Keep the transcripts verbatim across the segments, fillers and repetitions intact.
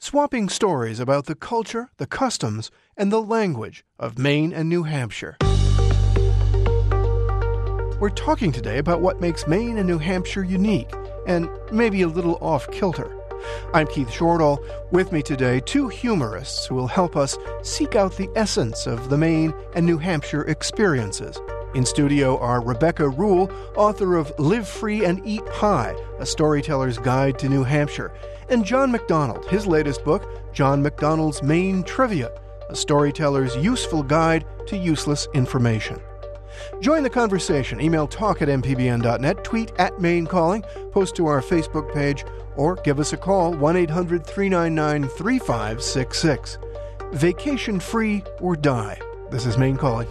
swapping stories about the culture, the customs, and the language of Maine and New Hampshire. We're talking today about what makes Maine and New Hampshire unique, and maybe a little off-kilter. I'm Keith Shortall. With me today, two humorists who will help us seek out the essence of the Maine and New Hampshire experiences. In studio are Rebecca Rule, author of Live Free and Eat Pie, A Storyteller's Guide to New Hampshire, and John McDonald, his latest book, John McDonald's Maine Trivia, A Storyteller's Useful Guide to Useless Information. Join the conversation. Email talk at m p b n dot net, tweet at Maine Calling, post to our Facebook page, or give us a call, one eight hundred three nine nine three five six six. Vacation free or die. This is Maine Calling.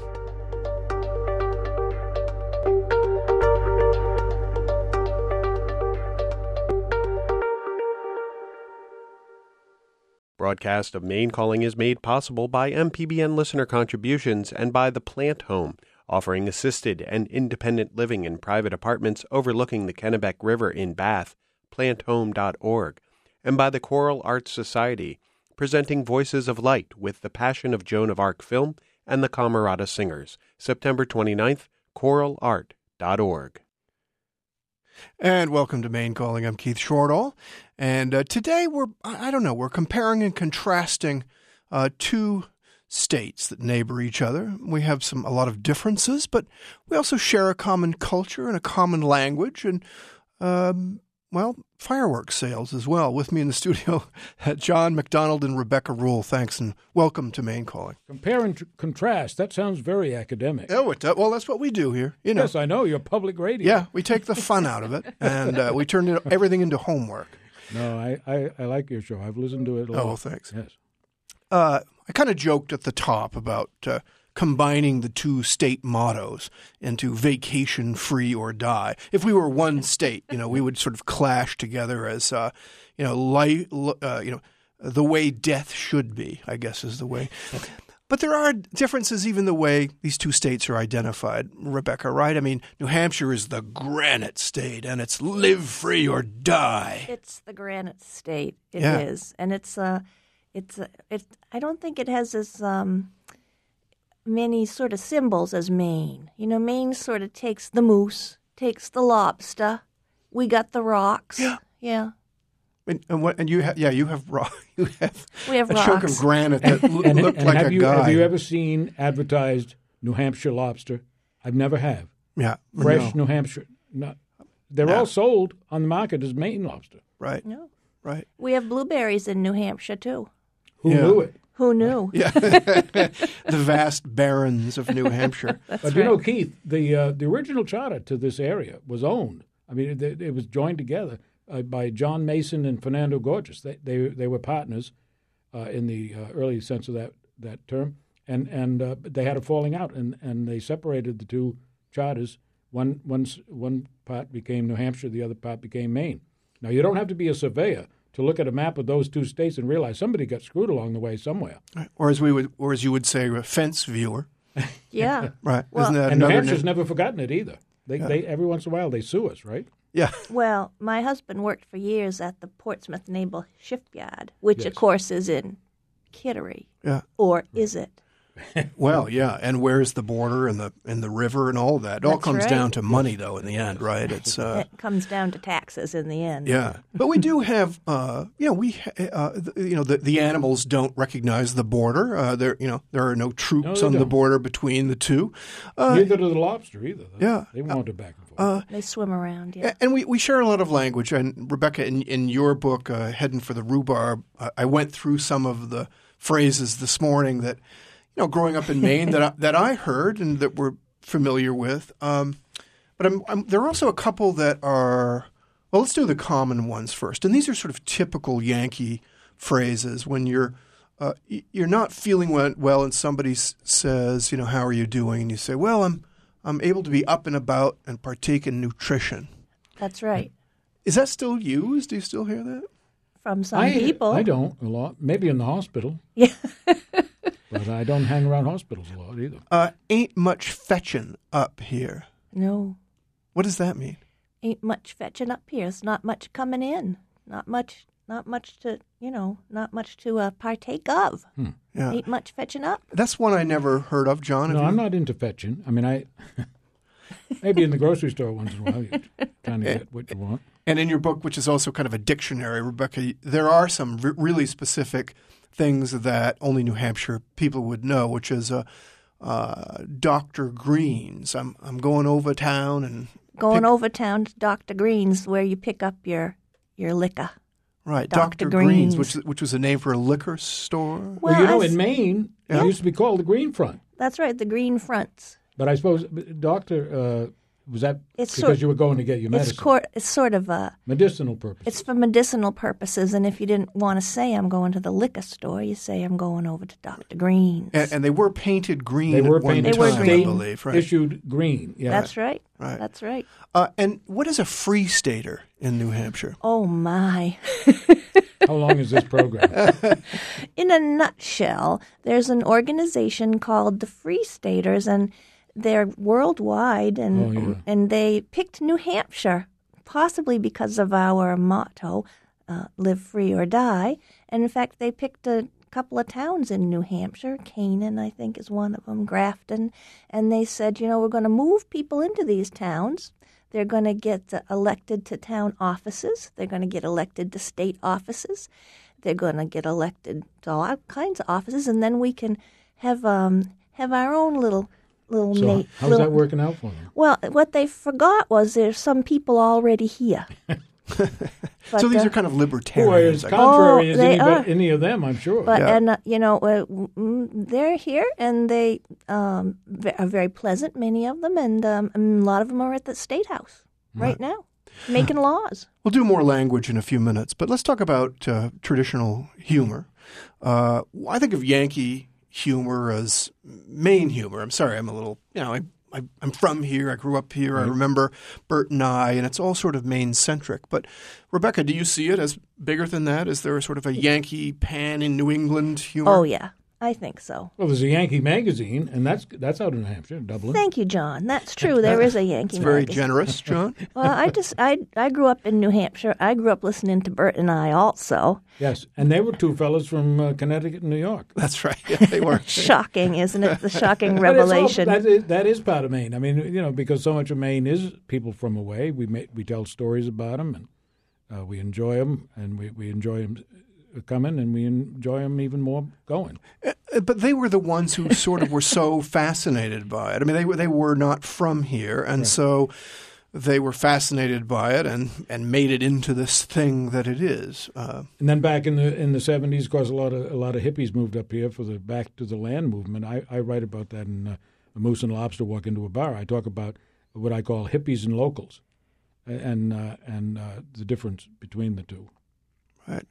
Broadcast of Maine Calling is made possible by M P B N listener contributions and by the Plant Home, offering assisted and independent living in private apartments overlooking the Kennebec River in Bath, plant home dot org, and by the Choral Arts Society, presenting Voices of Light with the Passion of Joan of Arc film and the Camerata Singers, September twenty-ninth, choral art dot org. And welcome to Maine Calling. I'm Keith Shortall. And uh, today we're, I don't know, we're comparing and contrasting uh, two states that neighbor each other. We have some a lot of differences, but we also share a common culture and a common language and, um, well, fireworks sales as well. With me in the studio, John McDonald and Rebecca Rule. Thanks and welcome to Maine Calling. Compare and tr- contrast. That sounds very academic. Oh, it does. Well, that's what we do here. You know. Yes, I know. You're public radio. Yeah, we take the fun out of it, and uh, we turn it, everything into homework. No, I, I, I like your show. I've listened to it a lot. Oh, thanks. Yes. Uh, I kind of joked at the top about uh, combining the two state mottos into vacation free or die. If we were one state, you know, we would sort of clash together as, uh, you know, life, uh, you know, the way death should be, I guess is the way. But there are differences even the way these two states are identified, Rebecca, right? I mean, New Hampshire is the granite state, and it's live free or die. It's the granite state. It Yeah. is, and it's uh, it's uh, it. I don't think it has as um, many sort of symbols as Maine. You know, Maine sort of takes the moose, takes the lobster. We got the rocks. Yeah. Yeah. And, and what? And you have, yeah, you have rock. You have, We have a chunk rocks. of granite that l- And, looked and like have a you, guy. Have you ever seen advertised New Hampshire lobster? I've never have. Yeah, Fresh no. New Hampshire. Not, they're No. all sold on the market as Maine lobster. Right, No. right. We have blueberries in New Hampshire too. Who Yeah. knew it? Who knew? Yeah, the vast barrens of New Hampshire. But you know, Keith, the uh, the original charter to this area was owned. I mean, it, it was joined together uh, by John Mason and Fernando Gorges. They they, they were partners uh, in the uh, early sense of that, that term, and and uh, they had a falling out, and, and they separated the two charters. One one one part became New Hampshire, the other part became Maine. Now, you don't have to be a surveyor to look at a map of those two states and realize somebody got screwed along the way somewhere. Or as we would, or as you would say, a fence viewer. Yeah. Right? Well- Isn't that And New another Hampshire's name? never forgotten it either. They, Yeah. they every once in a while they sue us, right? Yeah, Well, my husband worked for years at the Portsmouth Naval Shipyard, which Yes. of course is in Kittery. yeah. Or is it? Well, yeah. And where's the border and the and the river and all that? It all That's comes right. down to money, though. In the end, right? It's uh, It comes down to taxes in the end. yeah. But we do have, uh, you know, we, ha- uh, the, you know, the, the animals don't recognize the border. Uh, there, you know, there are no troops No, they on the don't. border between the two. Uh, Neither do the lobster either. yeah. They wander back and forth. They swim around, yeah. A- And we, we share a lot of language. And Rebecca, in, in your book, uh, Heading for the Rhubarb, uh, I went through some of the phrases this morning that, you know, growing up in Maine that I, that I heard and that we're familiar with. Um, but I'm, I'm, there are also a couple that are, well, let's do the common ones first. And these are sort of typical Yankee phrases when you're uh, y- you're not feeling well, well and somebody s- says, you know, how are you doing? And you say, well, I'm I'm able to be up and about and partake in nutrition. That's right. Is that still used? Do you still hear that? From some I, people. I don't a lot. Maybe in the hospital. Yeah. But I don't hang around hospitals a lot either. Uh, ain't much fetching up here. No. What does that mean? Ain't much fetching up here. It's not much coming in. Not much not much to, you know, not much to uh, partake of. Hmm. Yeah. Ain't much fetching up. That's one I never heard of, John. No, Have I'm you? not into fetching. I mean, I maybe in the grocery store once in a while you kind of get what you want. And in your book, which is also kind of a dictionary, Rebecca, there are some re- really specific things that only New Hampshire people would know, which is uh, uh, Doctor Green's. I'm I'm going over town and Going pick- over town to Doctor Green's where you pick up your your liquor. right, Doctor Doctor Green's, Green's. which which was a name for a liquor store. Well, Well, you know, I in s- Maine, Yeah. it used to be called the Green Front. That's right, the Green Fronts. But I suppose, Doctor, uh, was that It's because sort- you were going to get your medicine? It's, cor- it's sort of a, Medicinal purposes. it's for medicinal purposes, and if you didn't want to say I'm going to the liquor store, you say I'm going over to Doctor Green's. And, and they were painted green they were at one painted They were time, green. I believe. Right. issued green. Yeah. That's right. Right. That's right. Uh, and what is a free stater in New Hampshire? Oh, my. How long is this program? In a nutshell, there's an organization called the Free Staters, and they're worldwide, and Oh, yeah. and they picked New Hampshire, possibly because of our motto, uh, "Live free or die." And in fact, they picked a couple of towns in New Hampshire. Canaan, I think, is one of them. Grafton, and they said, you know, we're going to move people into these towns. They're going to get uh, elected to town offices. They're going to get elected to state offices. They're going to get elected to all kinds of offices, and then we can have um, have our own little little. So na- how's little that working out for them? Well, what they forgot was there's some people already here. But, so these uh, are kind of Who are libertarians. as I guess. contrary Oh, as they anybody, are. any of them, I'm sure. But Yeah. and uh, you know uh, mm, they're here and they um, ve- are very pleasant, many of them, and um, a lot of them are at the State House right now, making laws. We'll do more language in a few minutes, but let's talk about uh, traditional humor. Uh, I think of Yankee humor as Maine humor. I'm sorry, I'm a little, you know, I, I, I'm from here. I grew up here. I remember Bert and I, and it's all sort of Maine-centric. But, Rebecca, do you see it as bigger than that? Is there a sort of a Yankee pan in New England humor? Oh yeah, I think so. Well, there's a Yankee magazine, and that's that's out in New Hampshire, Dublin. Thank you, John. That's true. There is a Yankee. It's very magazine. generous, John. Well, I just I I grew up in New Hampshire. I grew up listening to Bert and I also. Yes, and they were two fellas from uh, Connecticut and New York. That's right. Yeah, they were. Shocking, isn't it? The shocking But it's all- revelation. that, is, that is part of Maine. I mean, you know, because so much of Maine is people from away. We ma- we tell stories about them, and uh, we enjoy them, and we, we enjoy them coming, and we enjoy them even more going. Uh, But they were the ones who sort of were so fascinated by it. I mean, they were they were not from here, and so they were fascinated by it and, and made it into this thing that it is. Uh, And then back in the in the seventies, of course, a lot of a lot of hippies moved up here for the Back to the Land movement. I, I write about that in uh, A Moose and Lobster Walk into a Bar. I talk about what I call hippies and locals, and uh, and uh, the difference between the two. right.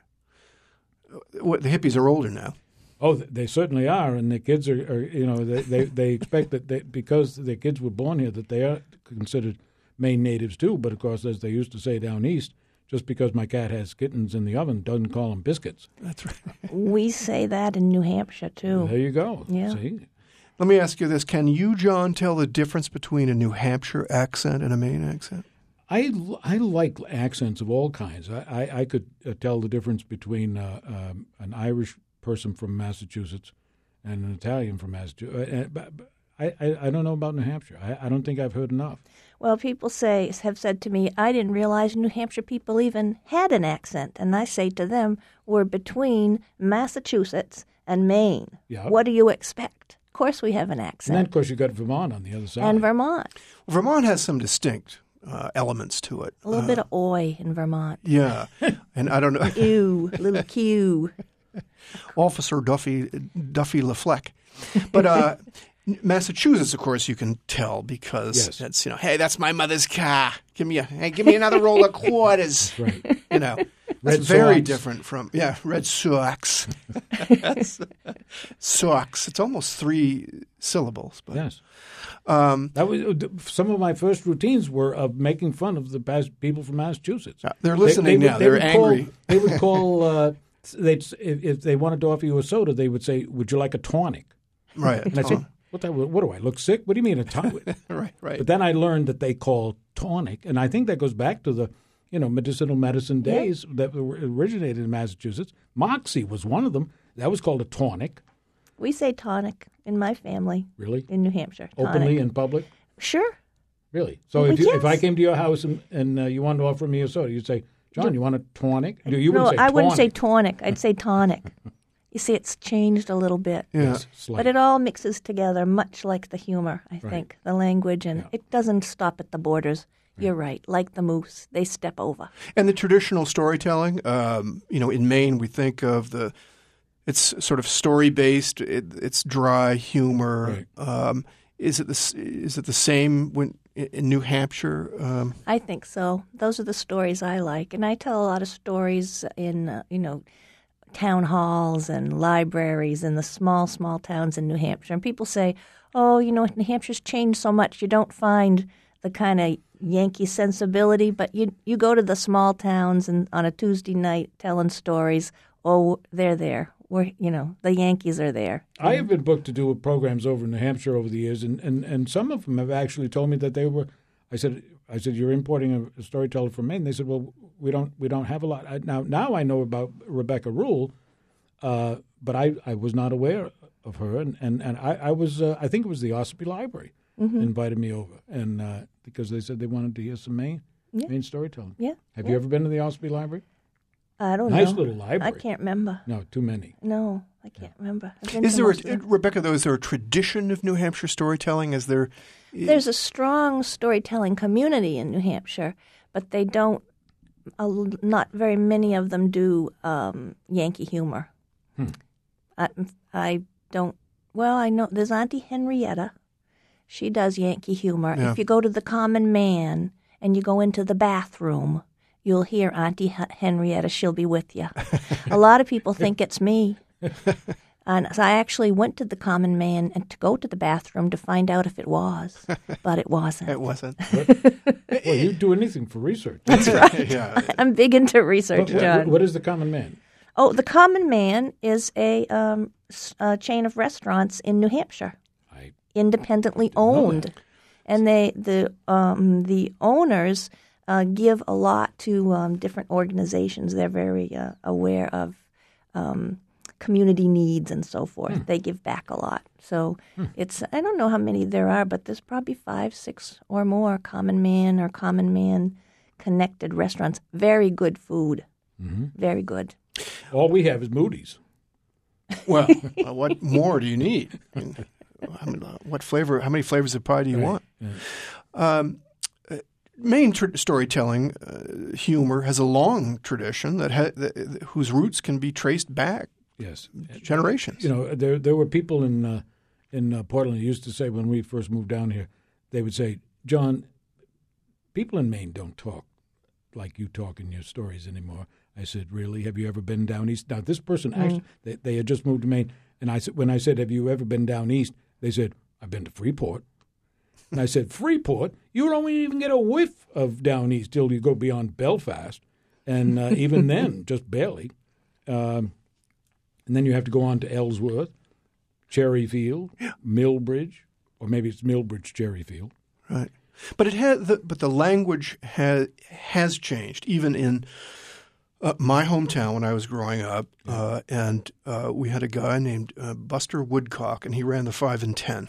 What, the hippies are older now. Oh, th- they certainly are, and the kids are, are you know, they, they, they expect that they, because their kids were born here, that they are considered Maine natives too. But of course, as they used to say down east, just because my cat has kittens in the oven doesn't call them biscuits. That's right. We say that in New Hampshire too. There you go. Yeah. See? Let me ask you this. Can you, John, tell the difference between a New Hampshire accent and a Maine accent? I, l- I like accents of all kinds. I, I, I could uh, tell the difference between uh, um, an Irish person from Massachusetts and an Italian from Massachusetts. Uh, uh, but, but I, I, I don't know about New Hampshire. I, I don't think I've heard enough. Well, people say have said to me, I didn't realize New Hampshire people even had an accent, and I say to them, we're between Massachusetts and Maine. Yeah. What do you expect? Of course, we have an And then, accent. of course, you got Vermont on the other side. And Vermont, Vermont has some distinct uh, elements to it. a little Uh, bit of oi in Vermont. Yeah. And I don't know. Ew, little Q. Officer Duffy Duffy LaFleck. But uh, Massachusetts, of course, you can tell because Yes. it's, you know, hey, that's my mother's car. Give me a hey, give me another roll of quarters. Right. You know, that's Red very Sox. different from yeah, Red Sox. That's, Sox. It's almost three syllables. But Yes. um, That was uh, some of my first routines were of making fun of the Bas- people from Massachusetts. they're listening would- now. They're would angry. Call, they would call. Uh, they'd if, if they wanted to offer you a soda, they would say, "Would you like a tonic?" Right. And I said, "What? The, what do I look sick? What do you mean a tonic?" right. Right. But then I learned that they call tonic, and I think that goes back to the, you know, medicinal medicine Yeah. days that were originated in Massachusetts. Moxie was one of them. That was called a tonic. We say tonic in my family Really? in New Hampshire. Openly Tonic. in public? Sure. Really? So Well, if you, if I yes. came to your house and, and uh, you wanted to offer me a soda, you'd say, John, you want a tonic? No, you no, wouldn't say I wouldn't say tonic. tonic. I'd say tonic. You see, it's changed a little bit. Yeah. Yes, slight. But it all mixes together, much like the humor, I Right. think, the language, and Yeah. it doesn't stop at the borders. You're right. Like the moose, they step over. And the traditional storytelling, um, you know, in Maine, we think of the, it's sort of story-based, it, it's dry humor. Right. Um, is it the, s- is it the same when in New Hampshire? Um, I think so. Those are the stories I like, and I tell a lot of stories in, uh, you know, town halls and libraries in the small, small towns in New Hampshire. And people say, "Oh, you know, New Hampshire's changed so much. You don't find the kind of Yankee sensibility, but you you go to the small towns and on a Tuesday night telling stories. Oh, they're there. We're you know the Yankees are there. I have been booked to do programs over in New Hampshire over the years, and, and, and some of them have actually told me that they were. I said, I said, you're importing a, a storyteller from Maine. They said, well, we don't we don't have a lot. I, now now I know about Rebecca Rule, uh, but I, I was not aware of her, and and, and I, I was uh, I think it was the Ossipee Library Mm-hmm. invited me over, and uh, because they said they wanted to hear some Maine Yeah. Maine storytelling. Yeah. Have yeah. you ever been to the Ossipee Library? I don't Nice know. little library. I can't remember. No, too many. No, I can't remember. I've been is to there, most of a, them. Rebecca, though, is there a tradition of New Hampshire storytelling? Is there? There's a strong storytelling community in New Hampshire, but they don't. A, not very many of them do um, Yankee humor. Hmm. I, I don't. Well, I know there's Auntie Henrietta. She does Yankee humor. Yeah. If you go to the Common Man and you go into the bathroom, you'll hear Auntie H- Henrietta. She'll be with you. A lot of people think it's me. And so I actually went to the Common Man and to go to the bathroom to find out if it was, but it wasn't. It wasn't. Well, you do anything for research. That's right. Yeah. I'm big into research, What- what- John. what is the common man? Oh, the Common Man is a, um, s- a chain of restaurants in New Hampshire, I independently owned, and they the um, the owners uh, give a lot to um, different organizations. They're very uh, aware of um, community needs and so forth. They give back a lot. So it's I don't know how many there are, but there's probably five, six or more Common Man or Common Man connected restaurants. Very good food. Very good. all we have is Moody's. Well, uh, what more do you need? I mean, I mean, uh, what flavor? How many flavors of pie do you Right. want? Um, uh, Maine tr- storytelling uh, humor has a long tradition that, ha- that whose roots can be traced back Yes. generations. You know, there there were people in uh, in uh, Portland who used to say when we first moved down here, they would say, John, people in Maine don't talk like you talk in your stories anymore. I said, really? Have you ever been down east? Now, this person actually, they, they had just moved to Maine, and I said, when I said, have you ever been down east? They said, I've been to Freeport. And I said, Freeport? You don't even get a whiff of down east till you go beyond Belfast, and uh, even then, just barely. Um, and then you have to go on to Ellsworth, Cherryfield, Millbridge, or maybe it's Millbridge, Cherryfield. Right. But it had the, but the language has has changed even in uh, my hometown when I was growing up, uh, and uh, we had a guy named uh, Buster Woodcock, and he ran the five and ten.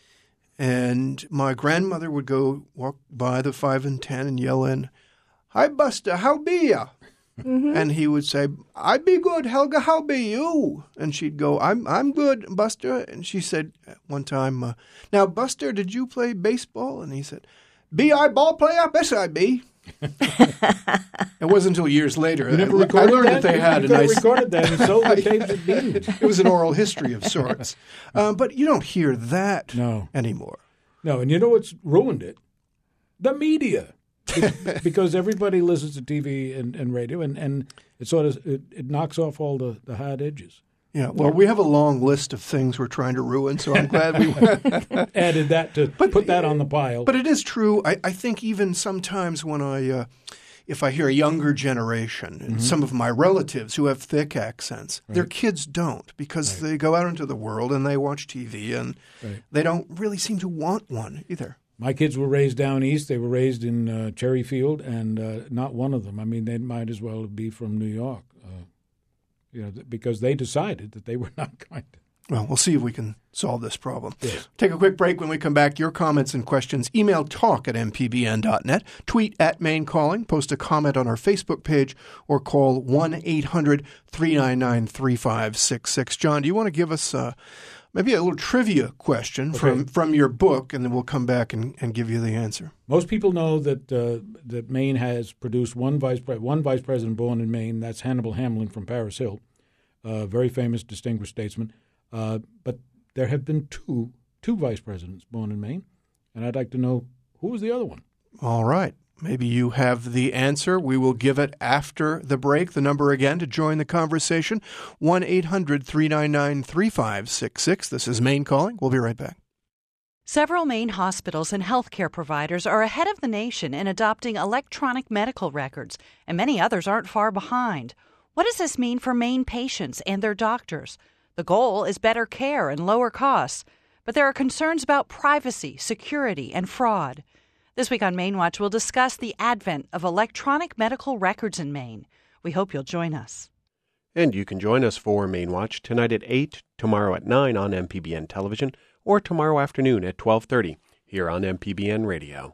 And my grandmother would go walk by the five and ten and yell in, "Hi, Buster, how be ya?" And he would say, "I be good, Helga. How be you?" And she'd go, "I'm I'm good, Buster." And she said one time, uh, "Now, Buster, did you play baseball?" And he said, "Be I ball player? Yes, I be." It wasn't until years later. You never I, I recorded learned that? that they had you a could have nice. recorded that and sold the tapes at Beans. It was an oral history of sorts, um, but you don't hear that No. anymore. No, and you know what's ruined it? The media. Be- because everybody listens to T V and, and radio, and, and it sort of it, it knocks off all the, the hard edges. Yeah, well, we have a long list of things we're trying to ruin, so I'm glad we Added that to put that on the pile. But it is true. I, I think even sometimes when I, uh, if I hear a younger generation, and some of my relatives who have thick accents, their kids don't because they go out into the world and they watch T V and Right. they don't really seem to want one either. My kids were raised down east. They were raised in uh, Cherryfield, and uh, not one of them. I mean, they might as well be from New York, uh, you know, th- because they decided that they were not going to. Well, we'll see if we can solve this problem. Yes. Take a quick break. When we come back, your comments and questions, email talk at m p b n dot net, tweet at Maine Calling, post a comment on our Facebook page, or call one eight hundred three nine nine three five six six. John, do you want to give us uh, maybe a little trivia question Okay. from, from your book, and then we'll come back and, and give you the answer. Most people know that uh, that Maine has produced one vice pre- one vice president born in Maine. That's Hannibal Hamlin from Paris Hill, a very famous, distinguished statesman. Uh, but there have been two two vice presidents born in Maine, and I'd like to know who was the other one. All right. Maybe you have the answer. We will give it after the break. The number again to join the conversation, one eight hundred three nine nine three five six six. This is Maine Calling. We'll be right back. Several Maine hospitals and healthcare providers are ahead of the nation in adopting electronic medical records, and many others aren't far behind. What does this mean for Maine patients and their doctors? The goal is better care and lower costs, but there are concerns about privacy, security, and fraud. This week on Maine Watch, we'll discuss the advent of electronic medical records in Maine. We hope you'll join us. And you can join us for Maine Watch tonight at eight, tomorrow at nine on M P B N Television, or tomorrow afternoon at twelve thirty here on M P B N Radio.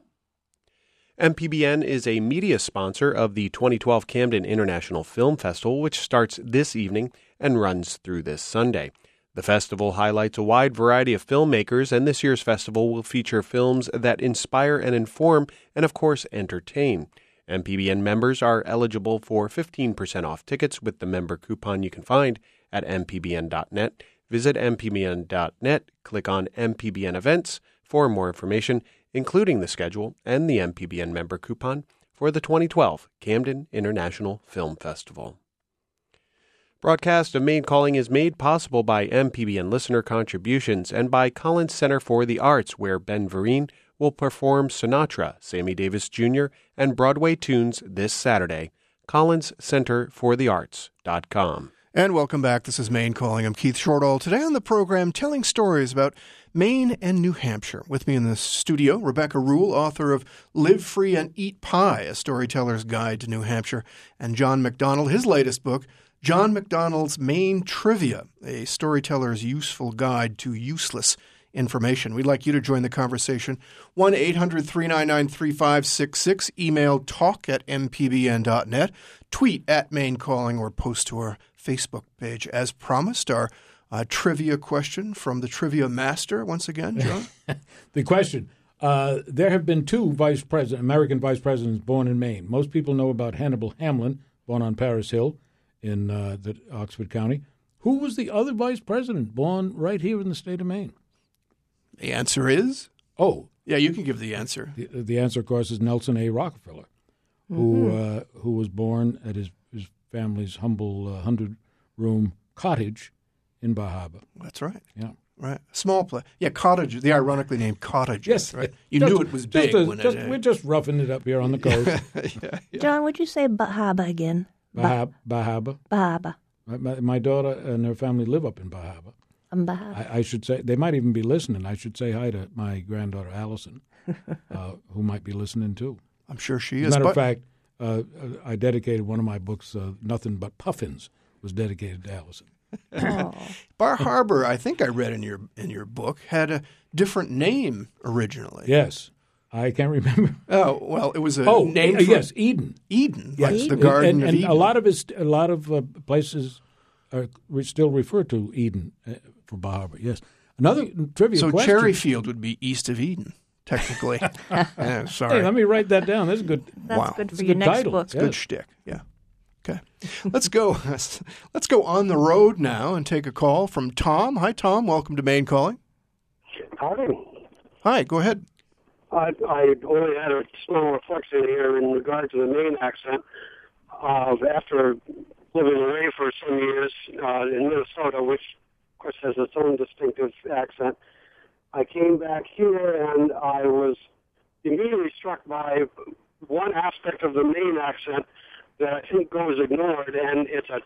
M P B N is a media sponsor of the twenty twelve Camden International Film Festival, which starts this evening and runs through this Sunday. The festival highlights a wide variety of filmmakers, and this year's festival will feature films that inspire and inform and, of course, entertain. M P B N members are eligible for fifteen percent off tickets with the member coupon you can find at m p b n dot net. Visit m p b n dot net, click on M P B N Events for more information, including the schedule and the M P B N member coupon for the twenty twelve Camden International Film Festival. Broadcast of Maine Calling is made possible by M P B N listener contributions and by Collins Center for the Arts, where Ben Vereen will perform Sinatra, Sammy Davis Junior, and Broadway tunes this Saturday. collins center for the arts dot com. And welcome back. This is Maine Calling. I'm Keith Shortall. Today on the program, telling stories about Maine and New Hampshire. With me in the studio, Rebecca Rule, author of Live Free and Eat Pie, A Storyteller's Guide to New Hampshire, and John McDonald, his latest book, John McDonald's Maine Trivia, a storyteller's useful guide to useless information. We'd like you to join the conversation. one eight hundred three nine nine three five six six. Email talk at m p b n dot net. Tweet at Maine Calling or post to our Facebook page. As promised, our uh, trivia question from the Trivia Master once again, John. The question, uh, there have been two vice president, American vice presidents born in Maine. Most people know about Hannibal Hamlin, born on Paris Hill in uh, the Oxford County. Who was the other vice president born right here in the state of Maine? The answer is? Oh. Yeah, you can give the answer. The, the answer, of course, is Nelson A. Rockefeller, mm-hmm. who uh, who was born at his, his family's humble uh, hundred-room cottage in Bar Harbor. That's right. Yeah. Right. Small place. Yeah, cottage. The ironically named cottages. Yes. Right. You just, knew it was big. Just a, when just, it, uh, we're just roughing it up here on the coast. yeah, yeah. John, would you say Bahaba again? Bar, Bar Harbor. Bahaba. My, my daughter and her family live up in Bar Harbor. Um, Bahaba. I, I should say, they might even be listening. I should say hi to my granddaughter, Allison, uh, who might be listening too. I'm sure she As is. a matter but... of fact, uh, I dedicated one of my books, uh, Nothing But Puffins, was dedicated to Allison. Oh. Bar Harbor, I think I read in your in your book, had a different name originally. Yes. I can't remember. Oh, well, it was a oh, name uh, for yes, Eden. Eden, Yes. like the Eden. Garden and, of and Eden. a lot of his, a lot of uh, places are re- still refer to Eden uh, for Bar Harbor. Yes. Another trivia so question. Cherryfield would be east of Eden, technically. yeah, sorry. Hey, let me write that down. That's good. That's Wow. good for It's a your good next title. book. Yeah. Good shtick. Yeah. Okay. Let's go. Let's go on the road now and take a call from Tom. Hi, Tom. Welcome to Maine Calling. Howdy. Hi. Go ahead. I, I only had a small reflection here in regard to the Maine accent. Uh, after living away for some years uh, in Minnesota, which, of course, has its own distinctive accent, I came back here and I was immediately struck by one aspect of the Maine accent that I think goes ignored, and it's a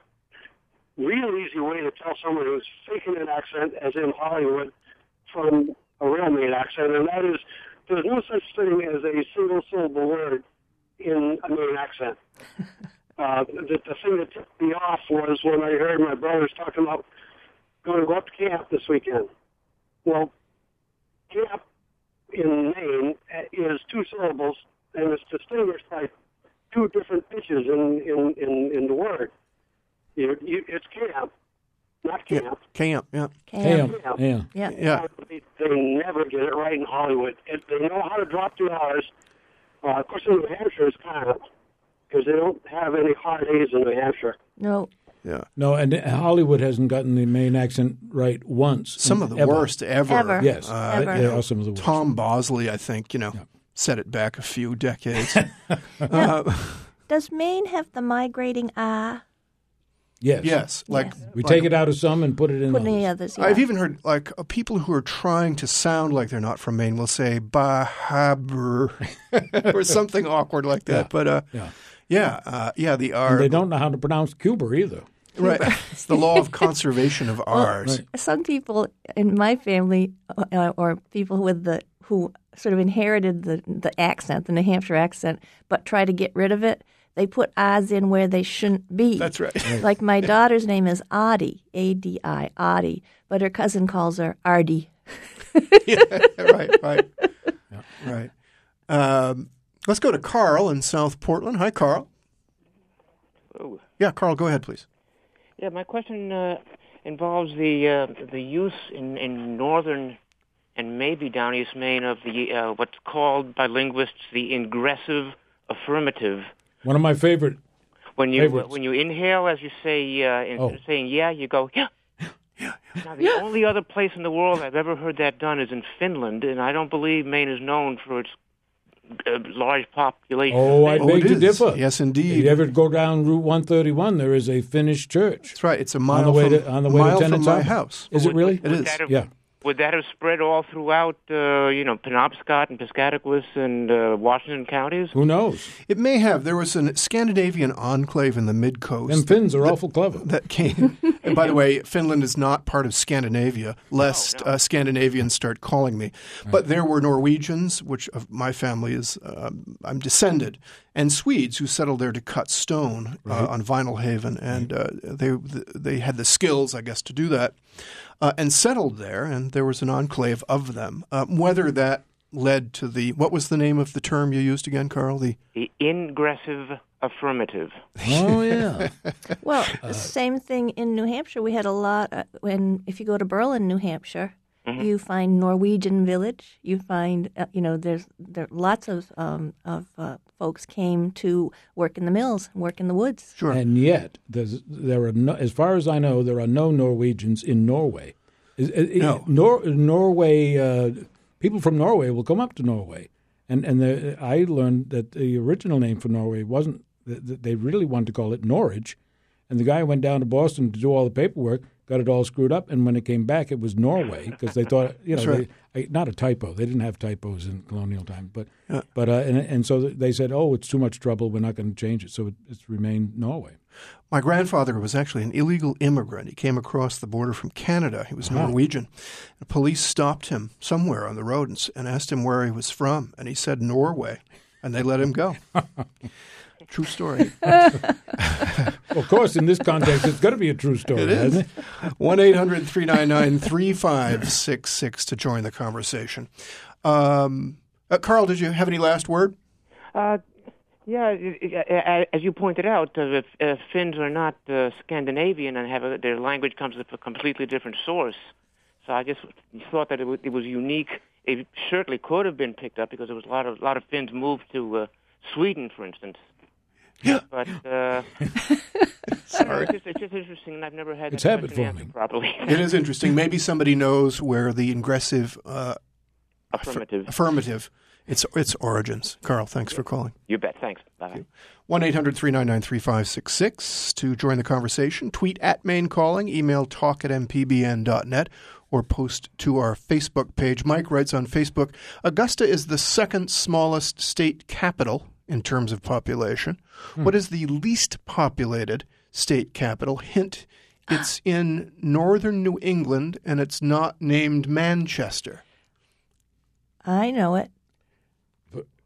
real easy way to tell someone who's faking an accent, as in Hollywood, from a real Maine accent, and that is there's no such thing as a single syllable word in a Maine accent. Uh, the, the thing that tipped me off was when I heard my brothers talking about going to go up to camp this weekend. Well, camp in Maine is two syllables, and it's distinguished by two different pitches in, in, in, in the word. You, you, it's camp, not camp. Yeah. Camp, yeah. Cam, Camp. yeah. Yeah. Yeah. They, they never get it right in Hollywood. If they know how to drop the R's. Uh, of course, in New Hampshire, it's kind of, because they don't have any hard A's in New Hampshire. No. Yeah. No, and Hollywood hasn't gotten the Maine accent right once. Some of the ever. worst ever. Ever. Yes, Uh, Ever. they are some of the worst. Tom Bosley, I think, you know, Yeah. set it back a few decades. uh, Does Maine have the migrating ah? Yes. yes. Like, Yes. We like- take it out of some and put it in Put in others. the others, yeah. I've even heard like uh, people who are trying to sound like they're not from Maine will say Bahabr or something awkward like that. Yeah. But uh, Yeah. yeah, uh, yeah, the R. And they don't know how to pronounce Cuba either. Right. It's the law of conservation of R's. right. Some people in my family, uh, or people with the who sort of inherited the the accent, the New Hampshire accent, but try to get rid of it. They put I's in where they shouldn't be. That's right. Like my daughter's name is Audie, A D I, Audie, but her cousin calls her Artie. Yeah, right, right, right. Um, let's go to Carl in South Portland. Hi, Carl. Oh. Yeah, Carl, go ahead, please. Yeah, my question uh, involves the uh, the use in, in northern and maybe down East Maine of the uh, what's called by linguists the ingressive affirmative. One of my favorite. When you Favorites. when you inhale, as you say, uh, instead Oh. of saying yeah, you go yeah. Now, the only other place in the world I've ever heard that done is in Finland, and I don't believe Maine is known for its uh, large population. Oh, I of Oh, beg it to is. differ. Yes, If indeed. you ever go down Route one thirty-one, there is a Finnish church. That's right. It's a mile on the way from, to on the way mile to from Tennant's my office. house. Is it really? It is. That have, Yeah. Would that have spread all throughout, uh, you know, Penobscot and Piscataquis and uh, Washington counties? Who knows? It may have. There was a Scandinavian enclave in the mid-coast. Them Finns are awful clever. that came. And by the way, Finland is not part of Scandinavia, lest Uh, Scandinavians start calling me. But there were Norwegians, which of my family is, um, I'm descended, and Swedes who settled there to cut stone uh, on Vinyl Haven, and uh, they they had the skills, I guess, to do that, uh, and settled there. And there was an enclave of them. Um, whether that led to the what was the name of the term you used again, Carl? The The ingressive affirmative. Oh yeah. Well, same thing in New Hampshire. We had a lot. Uh, when if you go to Berlin, New Hampshire, you find Norwegian village. You find uh, you know there's there lots of um, of uh, folks came to work in the mills, work in the woods. sure. And yet, there's, there are no, as far as I know, there are no Norwegians in Norway. Is- is- No. Nor, Norway. Uh, people from Norway will come up to Norway, and and the, I learned that the original name for Norway wasn't. that They really wanted to call it Norwich, and the guy went down to Boston to do all the paperwork, got it all screwed up, and when it came back, it was Norway because they thought, you know, That's right. they, I- not a typo. They didn't have typos in colonial time, but Yeah. but uh, and and so they said, oh, it's too much trouble. We're not going to change it, so it, it's remained Norway. My grandfather was actually an illegal immigrant. He came across the border from Canada. He was Wow. Norwegian. The police stopped him somewhere on the road and, s- and asked him where he was from, and he said Norway, and they let him go. True story. Well, of course, in this context, it's got to be a true story, It is. hasn't it? one eight hundred three nine nine three five six six to join the conversation. Um, uh, Carl, did you have any last word? Uh, yeah, it- it- as you pointed out, uh, if, uh, Finns are not uh, Scandinavian and have a, their language comes from a completely different source. So I just thought that it, w- it was unique. It certainly could have been picked up because there was a lot of a lot of Finns moved to uh, Sweden, for instance. Yeah. But uh, Sorry. it's, just, it's just interesting, and I've never had It's that habit question answered forming. properly. It is interesting. Maybe somebody knows where the ingressive uh, Affirmative. affirmative, its its origins. Carl, thanks for calling. You bet. Thanks. Bye. one eight hundred three nine nine three five six six to join the conversation. Tweet at Maine Calling, email talk at m p b n dot net, or post to our Facebook page. Mike writes on Facebook, Augusta is the second smallest state capital in terms of population. Hmm. What is the least populated state capital? Hint, it's in northern New England, and it's not named Manchester. I know it.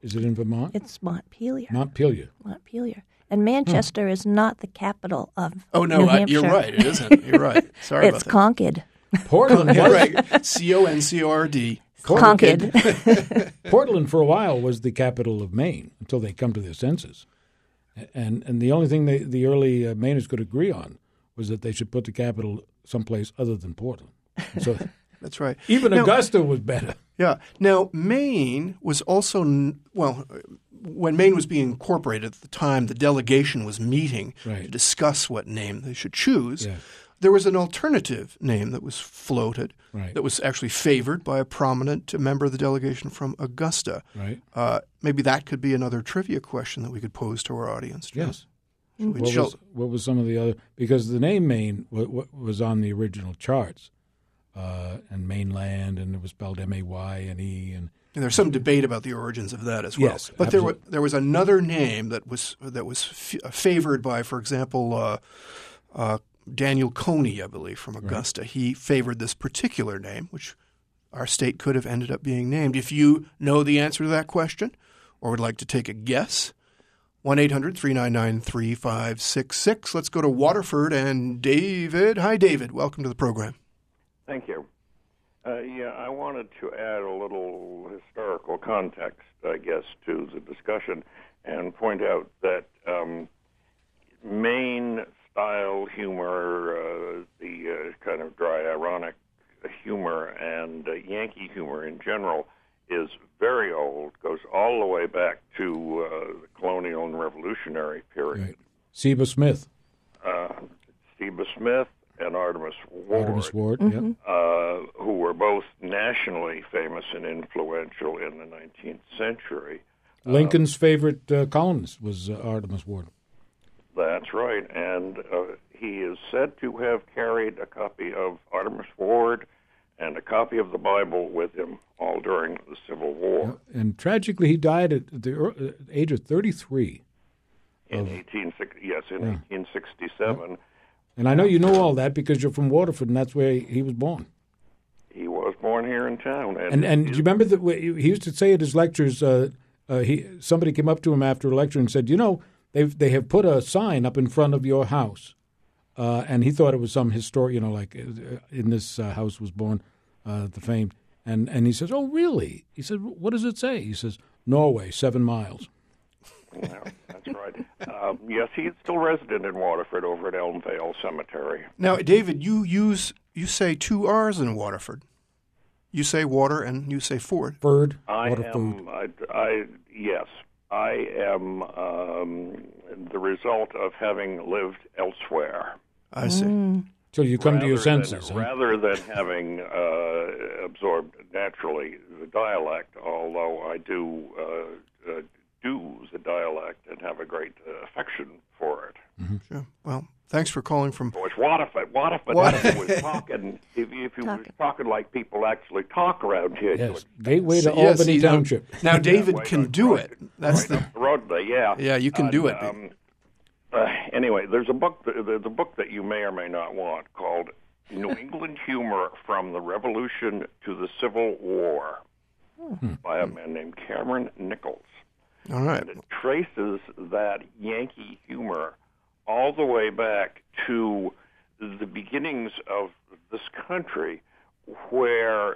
Is it in Vermont? It's Montpelier. Montpelier. Montpelier. And Manchester is not the capital of Oh, no, New I, Hampshire. you're right. It isn't. You're right. Sorry It's about that. Concord. Portland Yeah, was, right. C O N C O R D. Concord. Portland for a while was the capital of Maine until they come to their senses. And and the only thing they, the early uh, Mainers could agree on was that they should put the capital someplace other than Portland. So That's right. even Now- Augusta was better. Yeah. Now, Maine was also, n- well, when Maine was being incorporated at the time, the delegation was meeting Right. to discuss what name they should choose. Yeah. There was an alternative name that was floated Right. that was actually favored by a prominent member of the delegation from Augusta. Right. Uh, maybe that could be another trivia question that we could pose to our audience. John. Yes. Should we What shall- was, what was some of the other? Because the name Maine w- was on the original charts, uh, and mainland, and it was spelled M A Y N E, and And there's some debate about the origins of that as well. Yes, but there was absolutely. there was another name that was that was f- favored by, for example, uh, uh, Daniel Coney, I believe, from Augusta. He favored this particular name, which our state could have ended up being named. If you know the answer to that question or would like to take a guess, one eight hundred three nine nine three five six six. Let's go to Waterford and David. Hi, David. Welcome to the program. Thank you. Uh, yeah, I wanted to add a little historical context, I guess, to the discussion and point out that um, Maine-style humor, uh, the uh, kind of dry, ironic humor, and uh, Yankee humor in general is very old, goes all the way back to uh, the colonial and revolutionary period. right. Seba Smith, Uh, Seba Smith and Artemus Ward. Artemus Ward. Mm-hmm. Yep. uh, who were both nationally famous and influential in the nineteenth century. Lincoln's favorite uh, columnist was uh, Artemus Ward. That's right, and uh, he is said to have carried a copy of Artemus Ward and a copy of the Bible with him all during the Civil War. And tragically, he died at the ear- uh, age of thirty-three. In eighteen sixty, yes, in eighteen sixty-seven, And I know you know all that because you're from Waterford, and that's where he was born. he was born here in town. And, And and do his- you remember that he used to say at his lectures? Uh, uh, he somebody came up to him after a lecture and said, "You know, they've they have put a sign up in front of your house," uh, and he thought it was some historic, you know, like uh, in this uh, house was born uh, the famed. And and he says, "Oh, really?" He said, "What does it say?" He says, "Norway, seven miles." Yeah, that's right. Um, yes, he's still resident in Waterford over at Elmvale Cemetery. Now, David, you use you say two R's in Waterford. You say water and you say Ford. Ford, I Waterford. am, I, I, yes, I am um, the result of having lived elsewhere. I see. Till you come to your Rather senses. Than, huh? Rather than having uh, absorbed naturally the dialect, although I do uh, uh, do the dialect and have a great uh, affection for it. Sure. Well, thanks for calling from. Oh, it's Waterford. Waterford. What? Waterford was talking. If, if you were Talking. talking like people actually talk around here, you Yes, would- gateway to Yes, Albany you know, Township. Now, David Right can up- do right- it. That's right the. up the road there, yeah. Yeah, you can And, do it. Um, uh, anyway, there's a book, the, the book that you may or may not want called New England Humor from the Revolution to the Civil War by a man named Cameron Nichols. All right. And it traces that Yankee humor all the way back to the beginnings of this country, where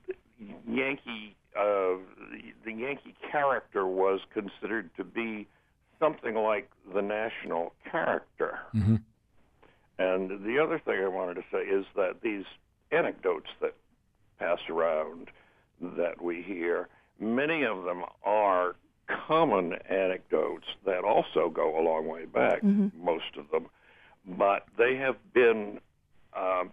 Yankee, uh, the Yankee character was considered to be something like the national character. Mhm. And the other thing I wanted to say is that these anecdotes that pass around that we hear, many of them are common anecdotes that also go a long way back, most of them, but they have been uh,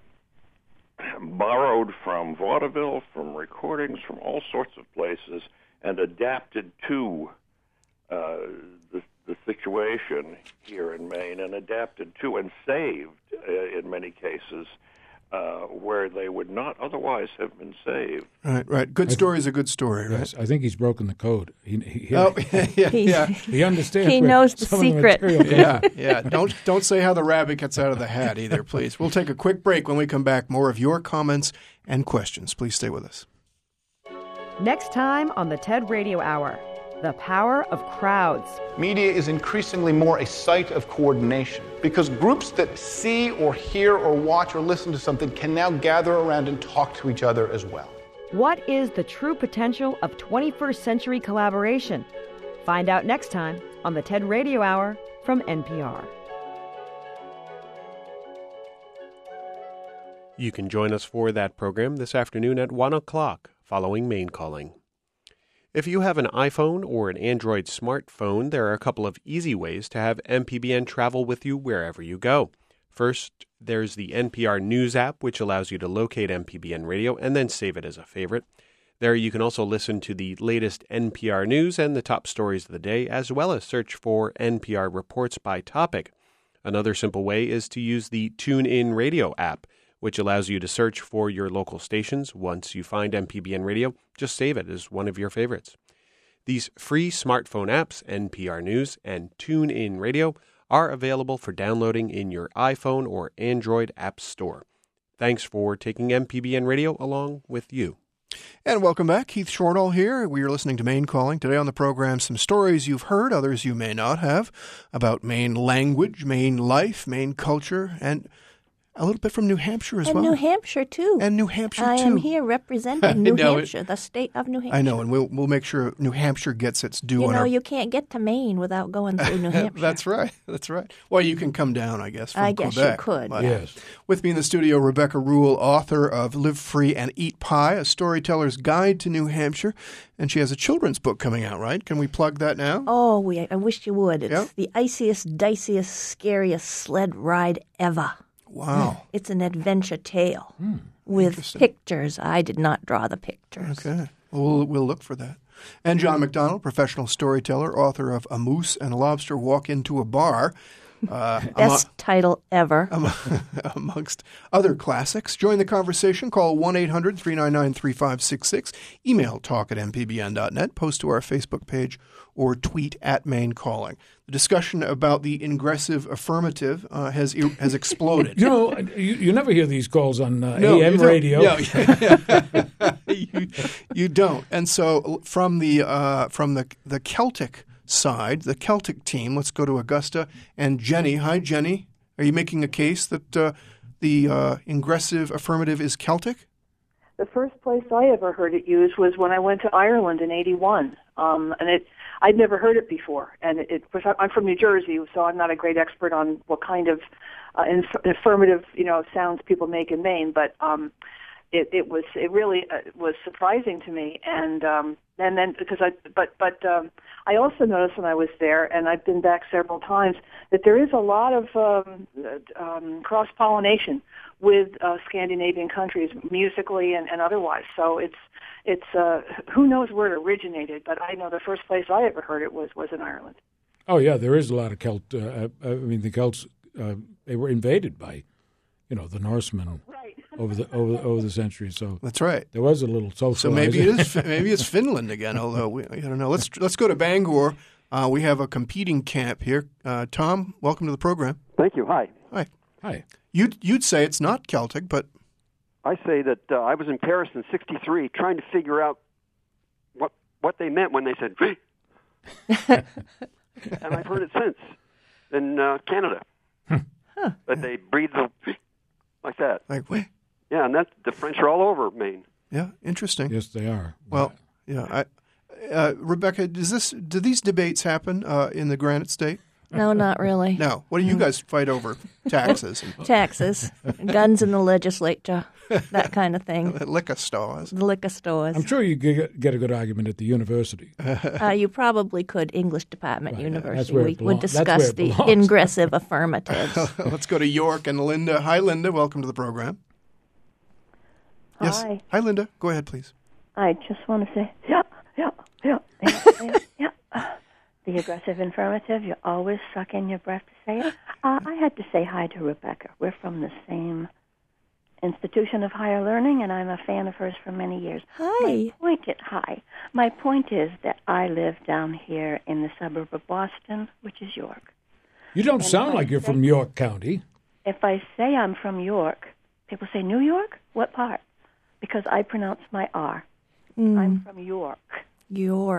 borrowed from vaudeville, from recordings, from all sorts of places, and adapted to uh, the, the situation here in Maine, and adapted to and saved, uh, in many cases, uh, where they would not otherwise have been saved. Right, right. Good story is a good story, right? Yes, I think he's broken the code. He, he, Oh, yeah, He- yeah, he understands. He where knows the some of secret. material comes yeah, yeah. Don't don't say how the rabbit gets out of the hat either, please. We'll take a quick break. When we come back, more of your comments and questions. Please stay with us. Next time on the TED Radio Hour. The power of crowds. Media is increasingly more a site of coordination because groups that see or hear or watch or listen to something can now gather around and talk to each other as well. What is the true potential of twenty-first century collaboration? Find out next time on the TED Radio Hour from N P R. You can join us for that program this afternoon at one o'clock following Maine Calling. If you have an iPhone or an Android smartphone, there are a couple of easy ways to have M P B N travel with you wherever you go. First, there's the N P R News app, which allows you to locate M P B N Radio and then save it as a favorite. There you can also listen to the latest N P R news and the top stories of the day, as well as search for N P R reports by topic. Another simple way is to use the TuneIn Radio app, which allows you to search for your local stations. Once you find M P B N Radio, just save it as one of your favorites. These free smartphone apps, N P R News and TuneIn Radio, are available for downloading in your iPhone or Android app store. Thanks for taking M P B N Radio along with you. And welcome back. Keith Shortall here. We are listening to Maine Calling. Today on the program, some stories you've heard, others you may not have, about Maine language, Maine life, Maine culture, and a little bit from New Hampshire as and well. And New Hampshire, too. And New Hampshire, I too. I am here representing New know, Hampshire, it, the state of New Hampshire. I know, and we'll we'll make sure New Hampshire gets its due. You on know, our... you can't get to Maine without going through New Hampshire. That's right. That's right. Well, you can come down, I guess, from I guess Quebec. you could. But yes. With me in the studio, Rebecca Rule, author of Live Free and Eat Pie, A Storyteller's Guide to New Hampshire. And she has a children's book coming out, right? Can we plug that now? Oh, we, I wish you would. It's yep. the iciest, diciest, scariest sled ride ever. Wow. It's an adventure tale hmm. with pictures. I did not draw the pictures. Okay. Well, we'll, we'll look for that. And John McDonald, professional storyteller, author of A Moose and a Lobster Walk into a Bar. Uh, Best amo- title ever. Am- amongst other classics. Join the conversation. Call one eight hundred three nine nine three five six six. Email talk at m p b n dot net. Post to our Facebook page or tweet at Maine Calling. The discussion about the ingressive affirmative uh, has has exploded. You know, you, you never hear these calls on uh, no, A M radio. No, yeah. you, you don't. And so from the uh, from the the Celtic side, the Celtic team, let's go to Augusta and Jenny. Hi, Jenny. Are you making a case that uh, the uh, ingressive affirmative is Celtic? The first place I ever heard it used was when I went to Ireland in eighty-one, um, and it I'd never heard it before. And it, it was, I'm from New Jersey, so I'm not a great expert on what kind of uh, inf- affirmative, you know, sounds people make in Maine. But um, it, it was it really uh, was surprising to me. And um, and then because I but but um, I also noticed when I was there, and I've been back several times, that there is a lot of um, um, cross pollination with uh, Scandinavian countries, musically and, and otherwise. So it's it's uh, who knows where it originated, but I know the first place I ever heard it was, was in Ireland. Oh yeah, there is a lot of Celt. Uh, I mean, the Celts uh, they were invaded by, you know, the Norsemen right. over the over over the centuries. So that's right. There was a little socializing. So maybe it is maybe it's Finland again. Although we, I don't know. Let's let's go to Bangor. Uh, we have a competing camp here. Uh, Tom, welcome to the program. Thank you. Hi. Hi. Hi. You'd you'd say it's not Celtic, but I say that uh, I was in Paris in sixty-three trying to figure out what what they meant when they said and I've heard it since in uh, Canada. Huh. That they breathe the like that. Like what? Yeah, and that the French are all over Maine. Yeah, interesting. Yes, they are. Well, yeah. I, uh, Rebecca, does this do these debates happen uh, in the Granite State? No, not really. No. What do you guys fight over? Taxes. And... Taxes, guns in the legislature, that kind of thing. Liquor stores. The liquor stores. I'm sure you get, get a good argument at the university. Uh, you probably could. English Department right, University. We would discuss the ingressive affirmatives. Let's go to York and Linda. Hi, Linda. Welcome to the program. Hi. Yes. Hi, Linda. Go ahead, please. I just want to say, yeah, yeah, yeah, yeah, yeah. yeah. The aggressive affirmative, you always suck in your breath to say it. Uh, I had to say hi to Rebecca. We're from the same institution of higher learning, and I'm a fan of hers for many years. Hi. My point is, hi. My point is that I live down here in the suburb of Boston, which is York. You don't and sound like you're say, from York County. If I say I'm from York, people say, New York? What part? Because I pronounce my R. Mm. I'm from York. York.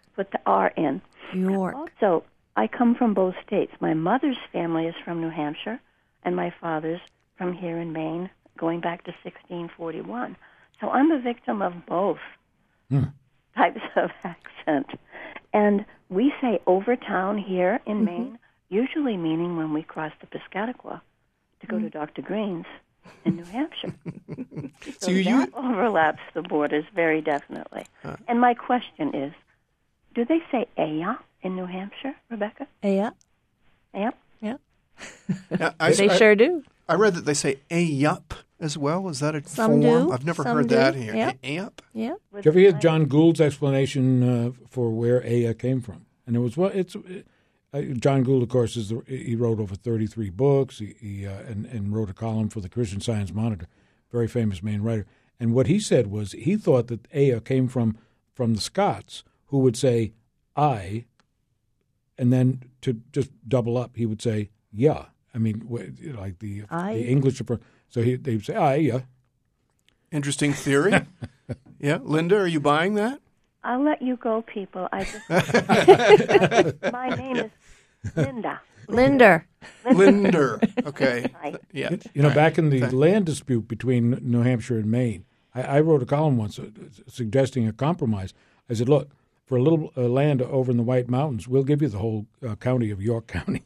put the R in. York. Also, I come from both states. My mother's family is from New Hampshire, and my father's from here in Maine, going back to sixteen forty-one. So I'm a victim of both Hmm. types of accent. And we say overtown here in Mm-hmm. Maine, usually meaning when we cross the Piscataqua to go Mm. to Doctor Green's in New Hampshire. so So you- that overlaps the borders very definitely. And my question is, do they say Aya in New Hampshire, Rebecca? Yeah. Yeah. Yeah. Yeah, I- They I- sure do. I read that they say a yup as well. Is that a Some form? do. I've never Some heard do. that here. Yeah. A yup? Yeah. Did you ever hear John Gould's explanation uh, for where Aya came from? And it was well, it's uh, John Gould, of course, is the, he wrote over thirty-three books. He, he uh, and, and wrote a column for the Christian Science Monitor. Very famous Maine writer. And what he said was he thought that Aya came from from the Scots, who would say I, and then to just double up, he would say yeah. I mean, wh- like the I. the English. So he they would say I yeah. Interesting theory. Yeah. Linda, are you buying that? I'll let you go, people. I just my name is Linda. Linder. Linder. Okay. Right. Yeah. You know, Right. back in the Thank- land dispute between New Hampshire and Maine, I, I wrote a column once uh, suggesting a compromise. I said, look, for a little uh, land over in the White Mountains, we'll give you the whole uh, county of York County.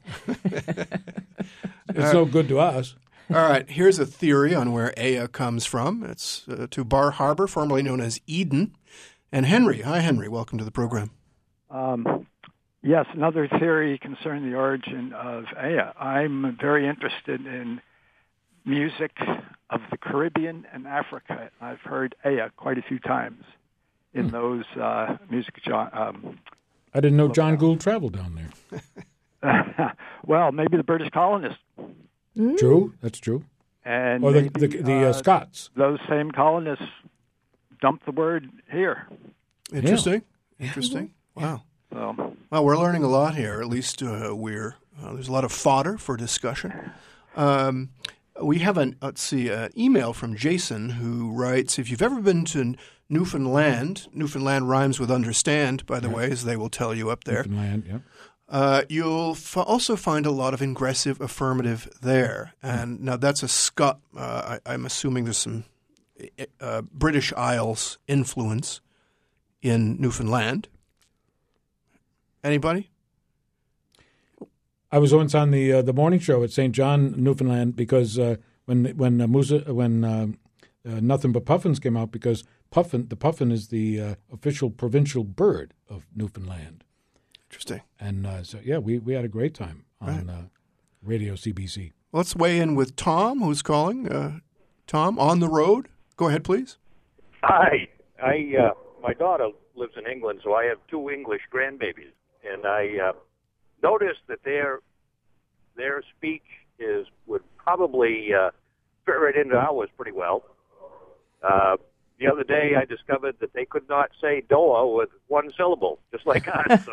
It's no good to us. All right, here's a theory on where Aya comes from. It's uh, to Bar Harbor, formerly known as Eden. And Henry. Hi, Henry. Welcome to the program. Um, yes, another theory concerning the origin of Aya. I'm very interested in music of the Caribbean and Africa. I've heard Aya quite a few times in Hmm. those uh, music genres. Um, I didn't know John Gould traveled down there. well, maybe the British colonists. Mm. True, that's true. And Or the, maybe, the, the uh, Scots. Those same colonists dumped the word here. Interesting. Interesting. Wow. So, Well, we're learning a lot here. At least uh, we're uh, there's a lot of fodder for discussion. Um, we have an let's see, an email from Jason who writes: if you've ever been to Newfoundland, Newfoundland rhymes with understand, by the Yeah. way, as they will tell you up there. Newfoundland, yeah. Uh, you'll f- also find a lot of ingressive affirmative there. And now that's a Scot. Uh, I, I'm assuming there's some uh, British Isles influence in Newfoundland. Anybody? I was once on the uh, the morning show at Saint John, Newfoundland, because uh, when when uh, Musa, when uh, uh, Nothing But Puffins came out, because puffin the puffin is the uh, official provincial bird of Newfoundland. Interesting. And uh, so yeah, we, we had a great time on Right. uh, Radio C B C. Let's weigh in with Tom, who's calling. Uh, Tom, on the road. Go ahead, please. Hi. I uh, my daughter lives in England, so I have two English grandbabies, and I uh, noticed that their their speech is would probably uh, fit right into ours pretty well. Uh, the other day, I discovered that they could not say Doa with one syllable, just like us. So.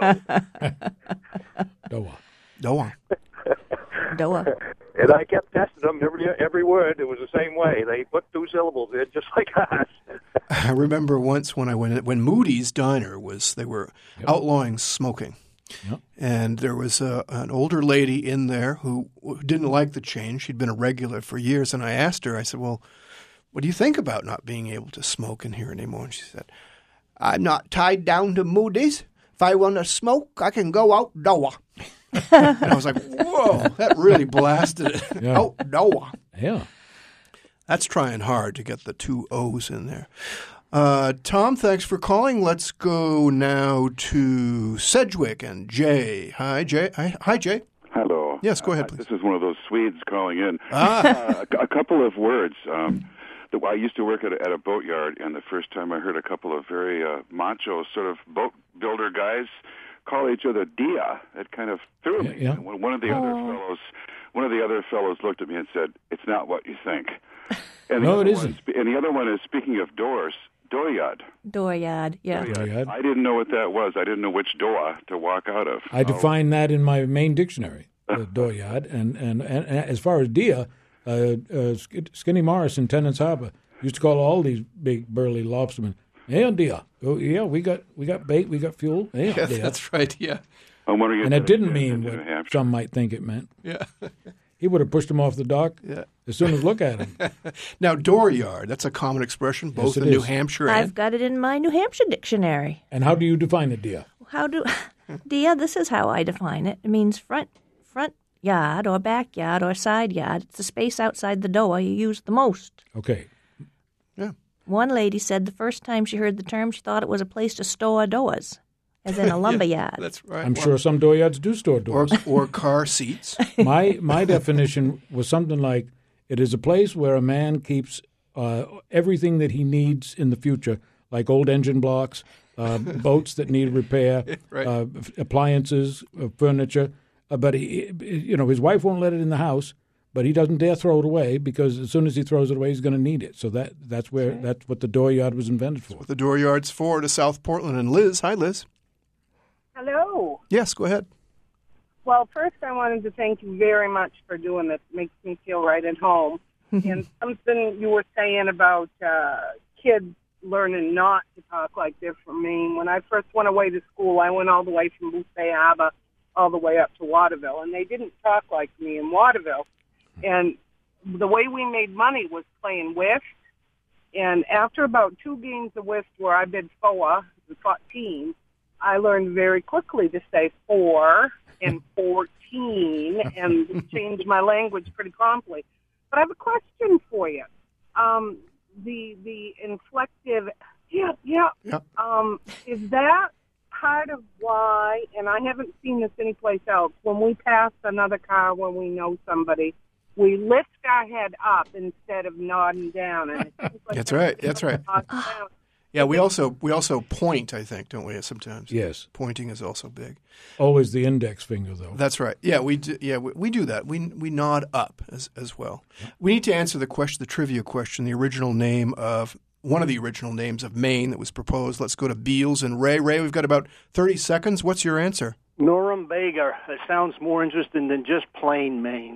Doa. Doa. Doa. And I kept testing them every every word. It was the same way. They put two syllables in, just like us. I remember once when I went when Moody's Diner was they were Yep. outlawing smoking, Yep. and there was a, an older lady in there who didn't like the change. She'd been a regular for years, and I asked her. I said, "Well, what do you think about not being able to smoke in here anymore?" And she said, "I'm not tied down to Moody's. If I want to smoke, I can go outdoor." And I was like, "Whoa, that really blasted it Yeah. outdoor." Yeah. That's trying hard to get the two O's in there. Uh, Tom, thanks for calling. Let's go now to Sedgwick and Jay. Hi, Jay. Hi, hi Jay. Hello. Yes, go ahead, Uh, please. this is one of those Swedes calling in. Ah. Uh, a, a couple of words. Um, the, I used to work at a, at a boatyard, and the first time I heard a couple of very uh, macho sort of boat builder guys call each other dia, it kind of threw me. Yeah. And when one of the other fellows, one of the other fellows looked at me and said, "It's not what you think." And the No, other it one isn't. is- and the other one is, speaking of doors, doryad. Dooryard. Yeah. Dooryard. I didn't know what that was. I didn't know which door to walk out of. I define that in my main dictionary, the dooryard. And, and, and, and as far as dia, uh, uh, Sk- Skinny Morris in Tennant's Harbor used to call all these big burly lobstermen Yeah, dear. Oh, yeah, we got we got bait, we got fuel. Yeah, Yeah, dear. that's right, yeah. I'm wondering if And it that didn't extends mean into what New Hampshire. some might think it meant. Yeah. He would have pushed him off the dock Yeah. as soon as look at him. Now, dooryard, that's a common expression, both it in New is. Hampshire I've and... got it in my New Hampshire dictionary. And how do you define it, dear? How do, dear? This is how I define it. It means front front yard or backyard or side yard. It's the space outside the door you use the most. Okay. Yeah. One lady said the first time she heard the term, she thought it was a place to store doors, as in a lumber yard. That's right. I'm Or- sure some dooryards do store doors. Or, or car seats. my my definition was something like, it is a place where a man keeps uh, everything that he needs in the future, like old engine blocks, uh, boats that need repair, Right. uh, f- appliances, uh, furniture. Uh, but he, you know, his wife won't let it in the house, but he doesn't dare throw it away because as soon as he throws it away, he's going to need it. So that that's where that's what the dooryard was invented for. What the dooryard's for to South Portland. And Liz, hi, Liz. Hello. Yes, go ahead. Well, first I wanted to thank you very much for doing this. It makes me feel right at home. And something you were saying about uh, kids learning not to talk like they're from Maine. When I first went away to school, I went all the way from Boothbay Harbor all the way up to Waterville, and they didn't talk like me in Waterville. And the way we made money was playing whist. And after about two games of whist where I bid four, the fourteen, I learned very quickly to say four and fourteen and change my language pretty promptly. But I have a question for you. Um, the the inflective, yeah, yeah. Yeah. Um, is that part of why? And I haven't seen this anyplace else. When we pass another car, when we know somebody, we lift our head up instead of nodding down. And it seems like That's right. That's right. nod down. Yeah, we also we also point, I think, don't we, sometimes? Yes. Pointing is also big. Always the index finger, though. That's right. Yeah, we do, yeah we, we do that. We we nod up as as well. We need to answer the question, the trivia question, the original name of one of the original names of Maine that was proposed. Let's go to Beals and Ray. Ray, we've got about thirty seconds. What's your answer? Norumbega. It sounds more interesting than just plain Maine.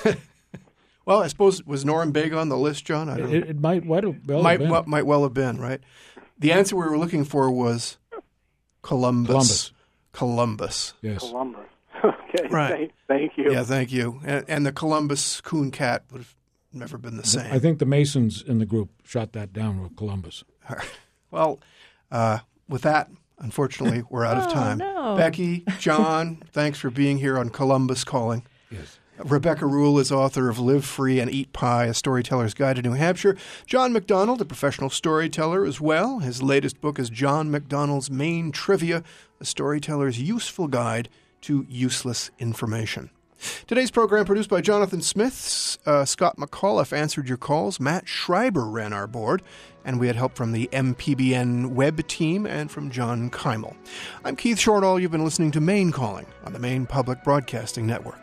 Well, I suppose was Norumbega on the list, John? I don't know. It, it might well have well might have been. well- might well have been, right? The answer we were looking for was Columbus. Columbus. Columbus. Yes. Columbus. Okay. Right. Thank, thank you. Yeah, thank you. And, and the Columbus coon cat would have never been the same. I think the Masons in the group shot that down with Columbus. Well, uh, with that, unfortunately, we're out of Oh, time. no. Becky, John, thanks for being here on Columbus Calling. Yes. Rebecca Rule is author of Live Free and Eat Pie, A Storyteller's Guide to New Hampshire. John McDonald, a professional storyteller as well. His latest book is John McDonald's Maine Trivia, A Storyteller's Useful Guide to Useless Information. Today's program produced by Jonathan Smith. Uh, Scott McAuliffe answered your calls. Matt Schreiber ran our board. And we had help from the M P B N web team and from John Keimel. I'm Keith Shortall. You've been listening to Maine Calling on the Maine Public Broadcasting Network.